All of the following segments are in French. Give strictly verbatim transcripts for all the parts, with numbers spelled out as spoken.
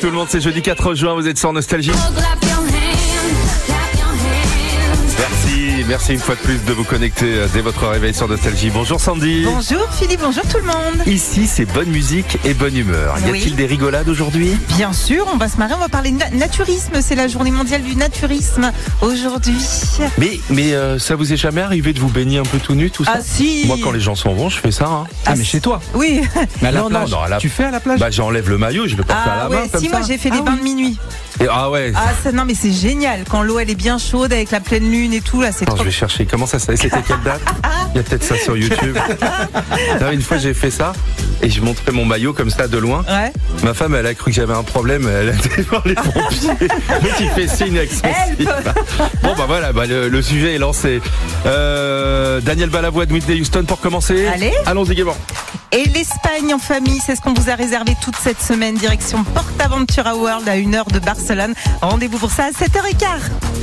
tout le monde, c'est jeudi quatre juin, vous êtes sur Nostalgie. Merci, merci une fois de plus de vous connecter dès votre réveil sur Nostalgie. Bonjour Sandy. Bonjour Philippe, bonjour tout le monde. Ici c'est bonne musique et bonne humeur. Y a-t-il oui. des rigolades aujourd'hui ? Bien sûr, on va se marrer, on va parler de na- naturisme. C'est la journée mondiale du naturisme aujourd'hui. Mais, mais euh, ça vous est jamais arrivé de vous baigner un peu tout nu, tout ça ? Ah si. Moi quand les gens s'en vont, je fais ça. Hein. Ah, ah mais chez toi ? Oui. Mais à la non, plage, non, non, à la... tu fais à la plage ? Bah j'enlève le maillot, je le porte ah, à la ouais, main comme si, ça. moi j'ai fait des ah, bains oui. de minuit. Et, ah ouais. Ah ça, non mais c'est génial quand l'eau elle est bien chaude avec la pleine lune et tout là, c'est Attends, trop. je vais chercher. Comment ça s'appelle ? C'était quelle date ? Il y a peut-être ça sur YouTube. Non, une fois j'ai fait ça et je montrais mon maillot comme ça de loin. Ouais. Ma femme elle a cru que j'avais un problème, elle a été voir les pompiers. Donc il fait signe avec son slip. Bon bah voilà, bah, le, le sujet est lancé. Euh, Daniel Balavoine de Whitney Houston pour commencer. Allez. Allons-y gaiement. Et l'Espagne en famille, c'est ce qu'on vous a réservé toute cette semaine. Direction PortAventura World à une heure de Barcelone. Rendez-vous pour ça à sept heures quinze.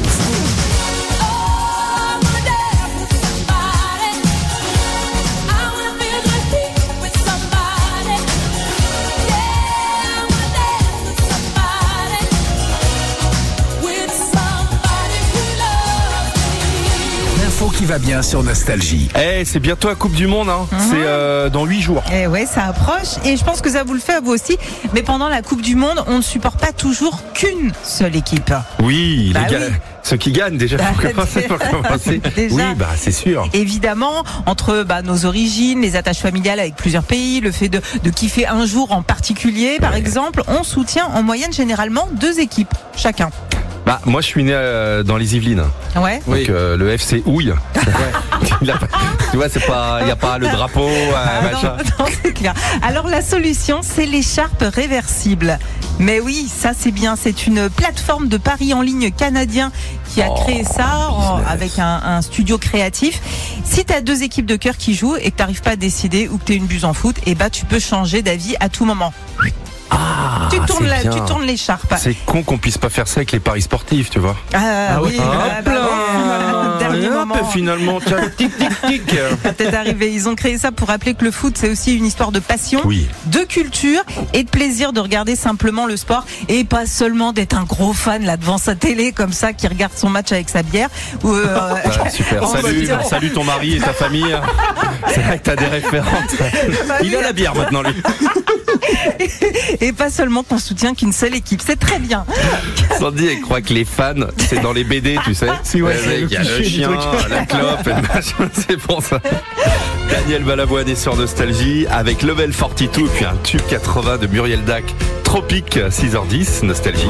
Qui va bien sur Nostalgie. Eh, hey, c'est bientôt la Coupe du Monde, hein. Mmh. C'est euh, dans huit jours. Eh ouais, ça approche et je pense que ça vous le fait à vous aussi. Mais pendant la Coupe du Monde, on ne supporte pas toujours qu'une seule équipe. Oui, bah les oui. gars, ceux qui gagnent déjà pour bah, commencer, pour commencer. Déjà, oui, bah c'est sûr. Évidemment, entre bah, nos origines, les attaches familiales avec plusieurs pays, le fait de, de kiffer un jour en particulier, par ouais. exemple, on soutient en moyenne généralement deux équipes chacun. Bah moi je suis né euh, dans les Yvelines. Ouais. Donc oui. euh, le F C Houille. Ouais. Tu vois, c'est pas, il y a pas le drapeau. Euh, ah, machin. Non, non, c'est clair. Alors la solution, c'est l'écharpe réversible. Mais oui, ça c'est bien. C'est une plateforme de paris en ligne canadien qui a oh, créé ça en, avec un, un studio créatif. Si tu as deux équipes de cœur qui jouent et que tu n'arrives pas à décider ou que tu es une buse en foot, et bah tu peux changer d'avis à tout moment. Ah, tu tournes la, tu tournes l'écharpe. C'est con qu'on puisse pas faire ça avec les paris sportifs, tu vois. Ah, ah oui. Ah, bah, bah, dernier hop, moment. Finalement, tic tic tic. Ça peut-être arrivé. Ils ont créé ça pour rappeler que le foot c'est aussi une histoire de passion, oui. de culture et de plaisir de regarder simplement le sport et pas seulement d'être un gros fan là devant sa télé comme ça qui regarde son match avec sa bière. Ou, euh, ah, super. Salut, salut ton mari et ta famille. C'est vrai que t'as des références. Bah, il oui. a la bière maintenant lui. Et pas seulement qu'on soutient qu'une seule équipe, c'est très bien. Sandy, elle croit que les fans, c'est dans les B D, tu sais. Si, ouais, il y a le chien, la clope, et le machin, c'est pour ça. Daniel Balavoine est sur Nostalgie avec Level quarante-deux et puis un tube quatre-vingts de Muriel Dac, Tropique, six heures dix, Nostalgie.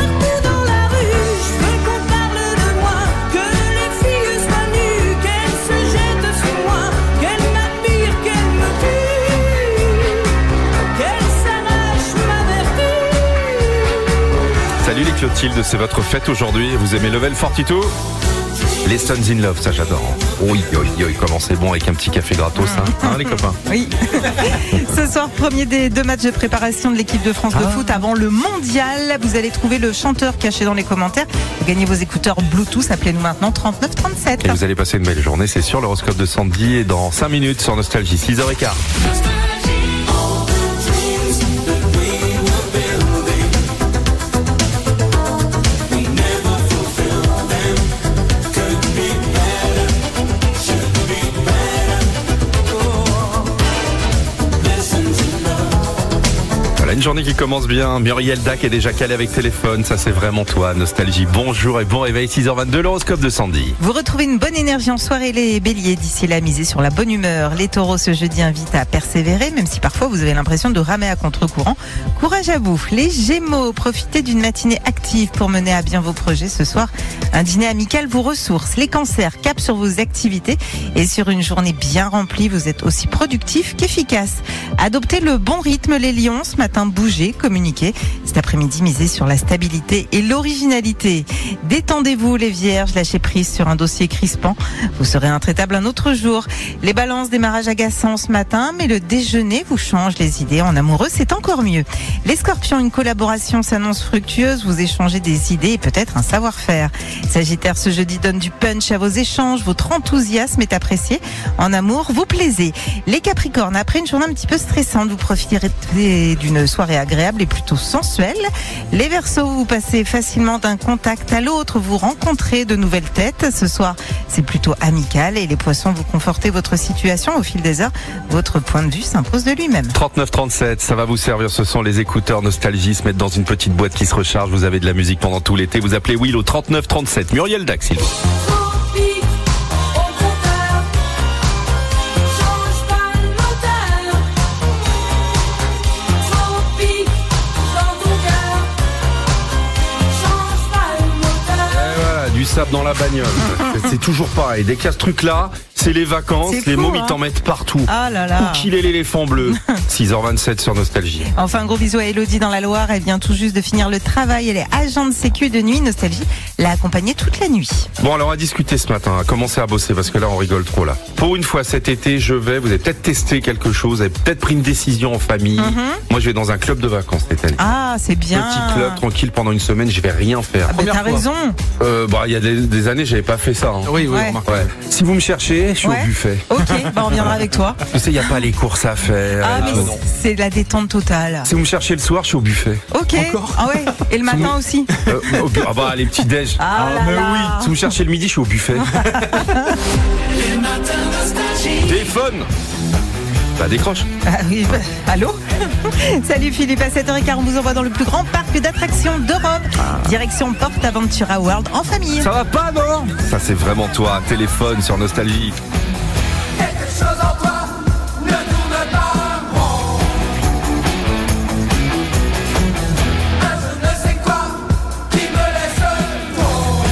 Salut les Clotilde, c'est votre fête aujourd'hui. Vous aimez Level quarante-deux ? Les Stones in Love, ça j'adore. Oui, oui, oui, comment c'est bon avec un petit café gratos, hein, hein les copains ? Oui. Ce soir, premier des deux matchs de préparation de l'équipe de France de ah. foot avant le mondial. Vous allez trouver le chanteur caché dans les commentaires. Vous gagnez vos écouteurs Bluetooth. Appelez-nous maintenant trente-neuf trente-sept. Et vous allez passer une belle journée, c'est sûr. L'horoscope de Sandy est dans cinq minutes sur Nostalgie, six heures quinze. Une journée qui commence bien. Muriel Dac est déjà calée avec téléphone. Ça, c'est vraiment toi. Nostalgie. Bonjour et bon réveil. six heures vingt-deux, l'horoscope de Sandy. Vous retrouvez une bonne énergie en soirée, les béliers. D'ici là, misez sur la bonne humeur. Les taureaux, ce jeudi, invitent à persévérer, même si parfois vous avez l'impression de ramer à contre-courant. Courage à vous. Les gémeaux, profitez d'une matinée active pour mener à bien vos projets. Ce soir, un dîner amical vous ressource. Les cancers, cap sur vos activités. Et sur une journée bien remplie, vous êtes aussi productif qu'efficace. Adoptez le bon rythme, les lions. Ce matin, bougez, communiquez. Cet après-midi, misez sur la stabilité et l'originalité. Détendez-vous les vierges, lâchez prise sur un dossier crispant. Vous serez intraitable un autre jour. Les balances, démarrage agaçant ce matin, mais le déjeuner vous change les idées. En amoureux, c'est encore mieux. Les scorpions, une collaboration s'annonce fructueuse. Vous échangez des idées et peut-être un savoir-faire. Sagittaire, ce jeudi donne du punch à vos échanges. Votre enthousiasme est apprécié. En amour, vous plaisez. Les capricornes, après une journée un petit peu stressante, vous profiterez d'une soirée agréable et plutôt sensuelle. Les Verseaux, vous passez facilement d'un contact à l'autre, vous rencontrez de nouvelles têtes. Ce soir, c'est plutôt amical et les Poissons, vous confortez votre situation au fil des heures. Votre point de vue s'impose de lui-même. trente-neuf trente-sept, ça va vous servir. Ce sont les écouteurs Nostalgie, se mettre dans une petite boîte qui se recharge. Vous avez de la musique pendant tout l'été. Vous appelez Will au trente-neuf trente-sept. Muriel Dax, s'il vous plaît. Du sable dans la bagnole. C'est toujours pareil. Dès qu'il y a ce truc-là, c'est les vacances. C'est les fou, mômes, hein. ils t'en mettent partout. Ah là là. Où qu'il est l'éléphant bleu. six heures vingt-sept sur Nostalgie. Enfin, un gros bisou à Elodie dans la Loire. Elle vient tout juste de finir le travail. Elle est agent de sécu de nuit. Nostalgie l'a accompagnée toute la nuit. Bon, alors on va discuter ce matin. On va commencer à bosser parce que là, on rigole trop là. Pour une fois, cet été, je vais. Vous avez peut-être testé quelque chose. Vous avez peut-être pris une décision en famille. Mm-hmm. Moi, je vais dans un club de vacances cette année. Ah, c'est bien. Petit club, tranquille, pendant une semaine, je vais rien faire. Ah, bah, t'as raison. Euh, bah, il y a des, des années, j'avais pas fait ça. Hein. Oui, oui, Ouais. Ouais. Si vous me cherchez, je suis Ouais. au buffet. Ok, bah on viendra avec toi. Tu sais, il n'y a pas les courses à faire. Ah, mais Euh, non. c'est la détente totale. Si vous me cherchez le soir, je suis au buffet. Ok. Encore Ah ouais. Et le matin aussi. Euh, au bu- ah bah, les petits déj. Ah là mais là. oui. Si vous me cherchez le midi, je suis au buffet. Téléphone. Bah, décroche. Ah oui, bah, allô. Salut Philippe, à sept heures quinze, on vous envoie dans le plus grand parc d'attractions d'Europe. Direction Porte Aventura World en famille. Ça va pas, non? Ça, c'est vraiment toi. Téléphone sur Nostalgie. Quelque chose en toi ne tourne pas rond. Un je ne sais quoi qui me laisse tomber.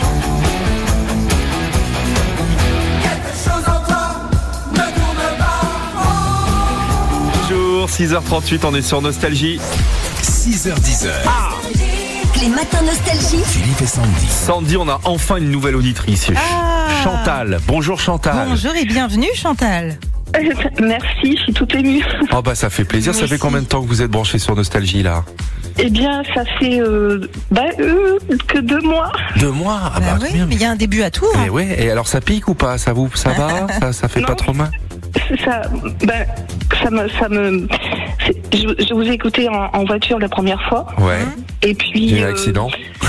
Quelque chose en toi ne tourne pas rond. Bonjour, six heures trente-huit, on est sur Nostalgie. six heures dix. Les matins Nostalgie. Philippe et Sandy. Sandy, on a enfin une nouvelle auditrice. Ah. Chantal. Bonjour Chantal. Bonjour et bienvenue Chantal. Merci, je suis toute émue. Oh bah ça fait plaisir. Ça fait combien de temps que vous êtes branché sur Nostalgie là? Eh bien, ça fait euh, bah, euh, que deux mois. Deux mois. Ah Bah bah, oui, très bien. mais il y a un début à tout. Et ouais. Et alors ça pique ou pas? Ça vous, ça va? Ça, ça fait Non. pas trop mal? Ça, ben, ça me, ça me. c'est- Je, je vous ai écouté en, en voiture la première fois, Ouais. et puis. J'ai eu un euh, accident.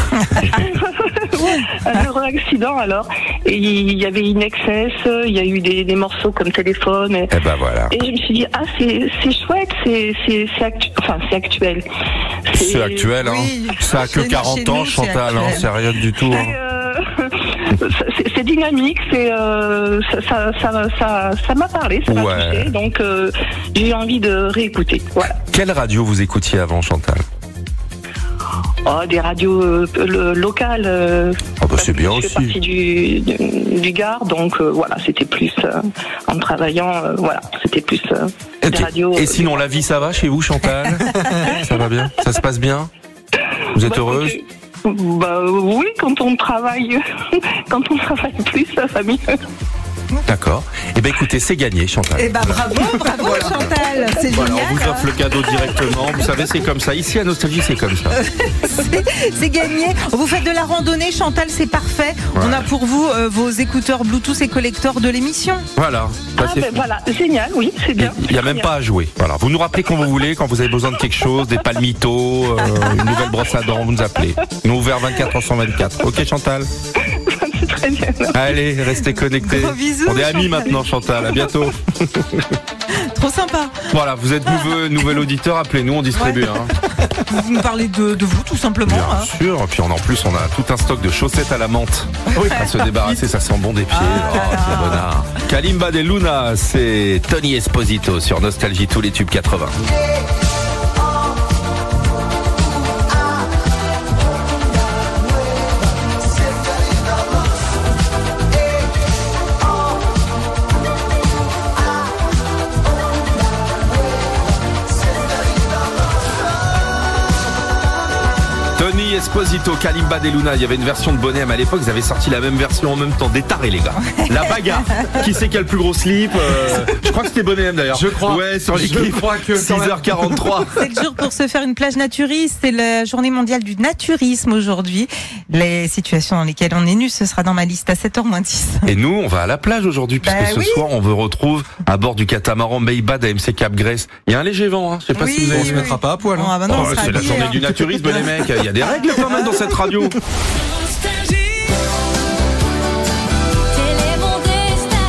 un heureux accident alors. Et il y avait une excess, il y a eu des, des morceaux comme téléphone. Et, Eh ben voilà. et je me suis dit ah c'est c'est chouette, c'est c'est c'est actu- enfin c'est actuel. C'est actuel, hein. Oui. Ça a que Chez nous, quarante chez ans, nous, c'est Chantal, hein. actuel. C'est rien du tout. C'est, Hein. euh, c'est- c'est dynamique, c'est euh, ça, ça, ça, ça, ça m'a parlé, ça m'a Ouais. touché, donc euh, j'ai eu envie de réécouter. Voilà. Quelle radio vous écoutiez avant, Chantal? Oh, des radios euh, le- locales. euh, Ah bah c'est bien je aussi. fais partie du, du, du Gard, donc euh, voilà, c'était plus euh, en travaillant, euh, voilà, c'était plus euh, Ok. des radios. Et euh, sinon, la vie, ça va chez vous, Chantal? Ça va bien? Ça se passe bien? Vous êtes bah, heureuse? écoutez, Bah oui, quand on travaille, quand on travaille plus, ça va mieux. D'accord. Eh ben écoutez, c'est gagné, Chantal. Eh ben bravo, bravo Chantal, c'est Voilà, génial. on vous offre le cadeau directement. Vous savez, c'est comme ça. Ici, à Nostalgie, c'est comme ça. C'est- C'est gagné. Vous faites de la randonnée, Chantal, c'est parfait. Ouais. On a pour vous euh, vos écouteurs Bluetooth et collecteurs de l'émission. Voilà. Bah, Ah c'est ben fait. voilà, génial, oui, c'est bien. Il n'y a même pas à jouer. Voilà. Vous nous rappelez quand vous voulez, quand vous avez besoin de quelque chose, des palmitos, euh, une nouvelle brosse à dents, vous nous appelez. Nous ouvert vingt-quatre heures sur vingt-quatre. Ok, Chantal? C'est très bien. Allez, restez connectés. Gros bisous, On est amis Chantal. maintenant, Chantal. À bientôt. Trop sympa. Voilà, vous êtes nouveau, nouvel auditeur, appelez-nous, on distribue. Ouais. Hein. Vous nous parlez de, de vous, tout simplement. Bien hein. sûr. Et puis on, en plus, on a tout un stock de chaussettes à la menthe. À se débarrasser, ça sent bon des pieds. Ah là Oh, là. c'est bonheur. Kalimba de Luna, c'est Tony Esposito sur Nostalgie, tous les tubes quatre-vingts. Tony Esposito, Kalimba de Luna. Il y avait une version de Bonhomme à l'époque. Ils avaient sorti la même version en même temps. Des tarés, les gars. La bagarre. Qui c'est qui a le plus gros slip euh, Je crois que c'était Bonhomme d'ailleurs. Je crois. Ouais, sur les Je clips. crois que six heures quarante-trois. C'est le jour pour se faire une plage naturiste. C'est la journée mondiale du naturisme aujourd'hui. Les situations dans lesquelles on est nu, ce sera dans ma liste à sept heures moins dix. Et nous, on va à la plage aujourd'hui, puisque Bah ce oui. soir, on vous retrouve à bord du catamaran Baybad à M C Cap Grèce. Il y a un léger vent, hein. Je sais pas Oui, si vous avez on se oui, mettra oui. pas à poil. Bon, Hein. ah bah non, Oh, on sera c'est la habillés, journée hein. du naturisme, les mecs. Il y a des règles quand même dans cette radio. Quel est mon destin?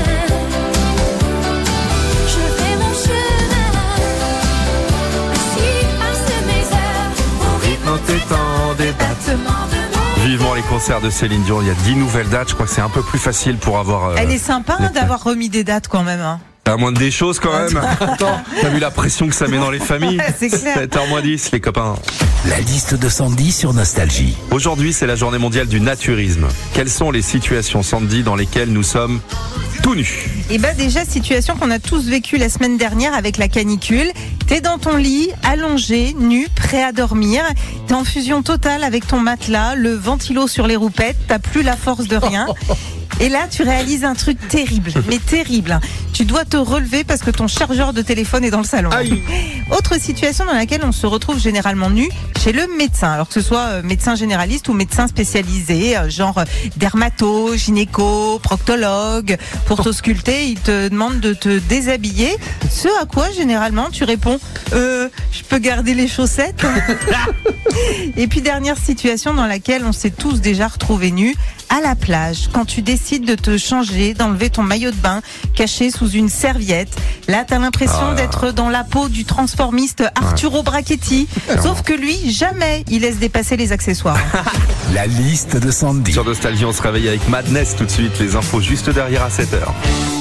Je fais mon chemin. Ainsi passent mes heures. Au rythme des battements de mon Vivement les concerts de Céline Dion. Il y a dix nouvelles dates. Je crois que c'est un peu plus facile pour avoir. euh, Elle est sympa hein, les- d'avoir remis des dates quand même. Hein. À moins des choses quand même. Attends, t'as vu la pression que ça met dans les familles? C'est clair. sept heures moins dix, les copains. La liste de Sandy sur Nostalgie. Aujourd'hui, c'est la journée mondiale du naturisme. Quelles sont les situations, Sandy, dans lesquelles nous sommes tout nus? Et bah déjà, situation qu'on a tous vécue la semaine dernière avec la canicule. T'es dans ton lit, allongé, nu, prêt à dormir. T'es en fusion totale avec ton matelas, le ventilo sur les roupettes. T'as plus la force de rien. Et là, tu réalises un truc terrible, mais terrible. Tu dois te relever parce que ton chargeur de téléphone est dans le salon. Aïe. Autre situation dans laquelle on se retrouve généralement nu, chez le médecin. Alors que ce soit euh, médecin généraliste ou médecin spécialisé, euh, genre euh, dermato, gynéco, proctologue. Pour t'ausculter, il te demande de te déshabiller. Ce à quoi, généralement, tu réponds euh, « Je peux garder les chaussettes ?» Et puis, dernière situation dans laquelle on s'est tous déjà retrouvés nus, à la plage, quand tu décides de te changer, d'enlever ton maillot de bain caché sous une serviette. Là, t'as l'impression Ah. d'être dans la peau du transformiste Arturo Brachetti. Sauf que lui, jamais il laisse dépasser les accessoires. La liste de Sandy. Sur Nostalgie, on se réveille avec Madness tout de suite. Les infos juste derrière à sept heures.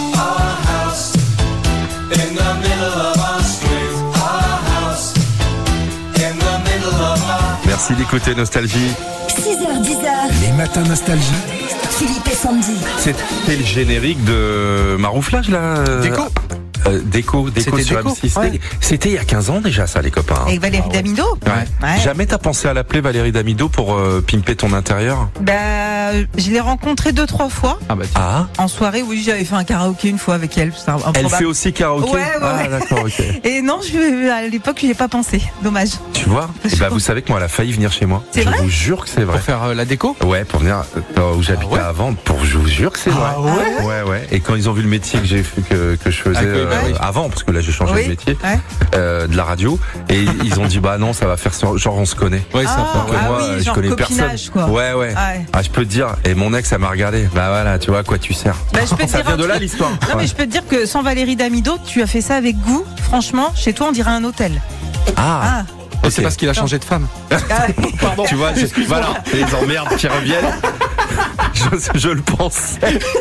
In the middle of our street, our house. In the middle of our Merci d'écouter Nostalgie. six heures dix heures. Les matins Nostalgie. Philippe et Sandy. C'était le générique de Marouflage là. Déco. Euh, déco, déco C'était sur Déco, M six. C'était- ouais. C'était il y a quinze ans déjà ça, les copains. Avec Valérie Damido. Ouais. Ouais. Jamais t'as pensé à l'appeler Valérie Damido pour euh, pimper ton intérieur? Bah, je l'ai rencontrée deux, trois fois. Ah bah tiens. Ah. En soirée, oui, j'avais fait un karaoké une fois avec elle. C'est un- Elle improbable. fait aussi karaoké. Ouais, ouais, Ah ouais. d'accord, ok. Et non, je, à l'époque, je n'y ai pas pensé. Dommage. Tu vois? Eh ben, vous savez que moi, elle a failli venir chez moi. C'est Je vrai vous jure que c'est vrai. Pour faire euh, la déco. Ouais, pour venir euh, où j'habitais Ah ouais avant, pour je vous jure que c'est vrai. Ah ouais Ouais, ouais. Et quand ils ont vu le métier que j'ai fait, que, que je faisais Ah, que- euh, bah oui. avant, parce que là j'ai changé Oui. de métier, Ouais. euh, de la radio, et ils ont dit bah non, ça va faire genre genre, on se connaît. Ouais, Ah, sympa. Que ah moi, oui, euh, je genre connais copinage, personne. quoi. Ouais, ouais. Ah ouais. Ah, je peux te dire. Et mon ex, elle m'a regardé. Bah voilà, tu vois à quoi tu sers. Bah, je peux te Ça dire vient un de là truc. l'histoire. Non, Ouais. mais je peux te dire que sans Valérie Damido, tu as fait ça avec goût. Franchement, chez toi, on dirait un hôtel. Ah. Ah. Et ok. c'est parce qu'il a changé de femme. Pardon. Tu vois, je- voilà, les emmerdes qui reviennent. Je, je le pense.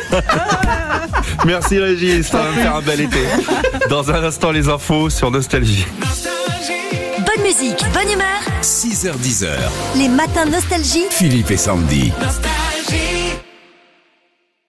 Merci Régis, ça va me faire un bel été. Dans un instant, les infos sur Nostalgie. Bonne musique, bonne humeur. six heures dix. Les matins Nostalgie. Philippe et Sandy. nostalgie.